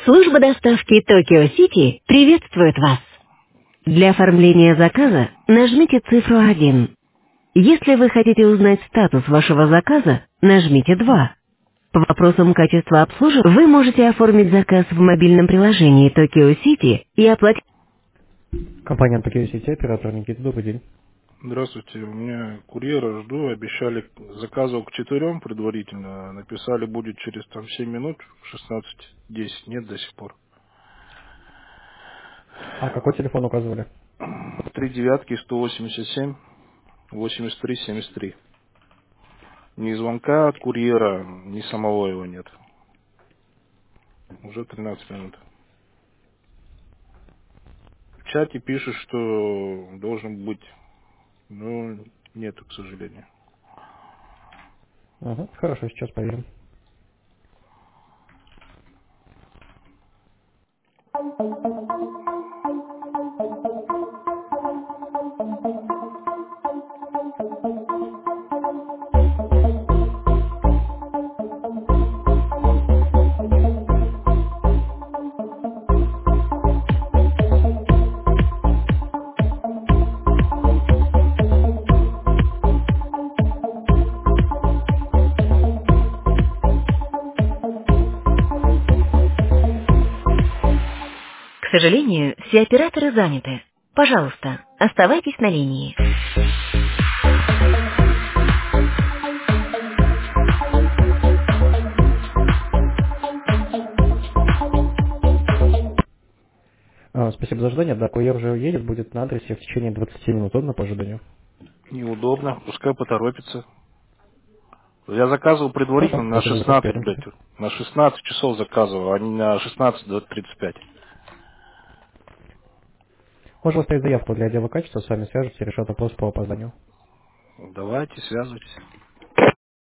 Служба доставки Токио Сити приветствует вас. Для оформления заказа нажмите цифру 1. Если вы хотите узнать статус вашего заказа, нажмите 2. По вопросам качества обслуживания вы можете оформить заказ в мобильном приложении Токио Сити и оплатить. Компания Tokyo City, оператор Никита, добрый день. Здравствуйте, у меня курьера жду, обещали, заказывал к 4 предварительно, написали будет через 7 минут, в 16:10, нет до сих пор. А какой телефон указывали? 3 девятки, 187, 83, 73. Ни звонка от курьера, ни самого его нет. Уже 13 минут. В чате пишут, что должен быть, но нету, к сожалению. Ага, хорошо, сейчас проверим. К сожалению, все операторы заняты. Пожалуйста, оставайтесь на линии. Спасибо за ожидание. Да, курьер уже едет, будет на адресе в течение 20 минут. Удобно по ожиданию? Неудобно, пускай поторопится. Я заказывал предварительно Хорошо, на давайте на 16, проверим. на 16 часов заказывал, а не на 16:35. Можно оставить заявку для отдела качества, с вами свяжутся и решат вопрос по опозданию. Давайте, связывайтесь.